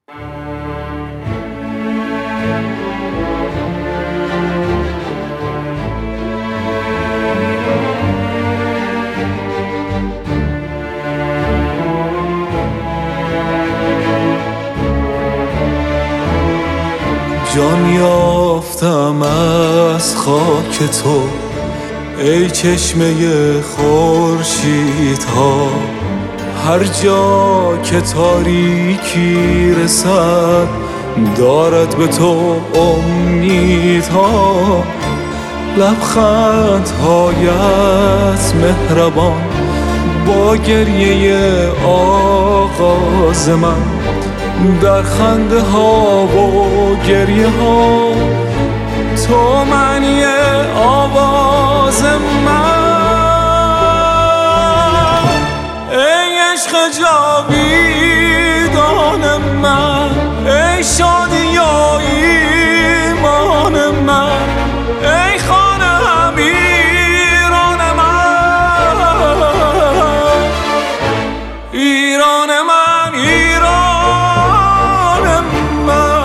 جان یافتم از خاک تو ای چشمه خورشیدها، هر جا که تاریکی رسد دارد به تو امیدها. لبخندهایت مهربان با گریه آغاز من، در خنده ها و گریه ها تو معنی آواز من. ای عشق جاویدان من، ای شادی و ایمان من، ای خانه امیران من، ایران من، ایران من.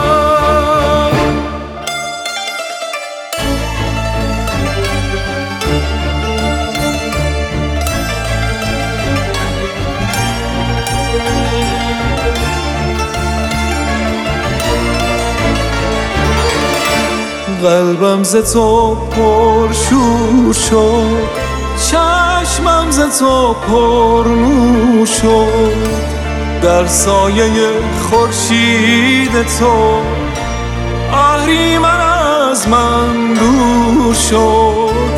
قلبم ز تو پرشور شد، چشمم ز تو پرنور شد، در سایه خورشید تو اهریمن از من دور شد.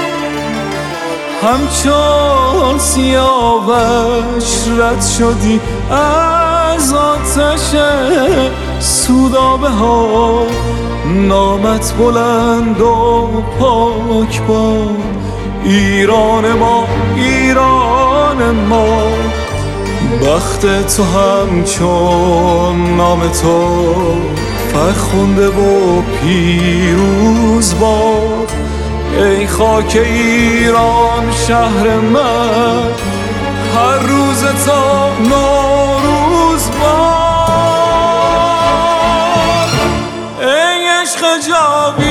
همچون سیاوش رد شدی از آتش سودابه ها، نامت بلند و پاک باد ایران ما، ایران ما. بخت تو همچون نام تو فرخنده و پیروز باد، ای خاک ایران شهر من، هر روز تا نوروز باد. ای عشق جاوید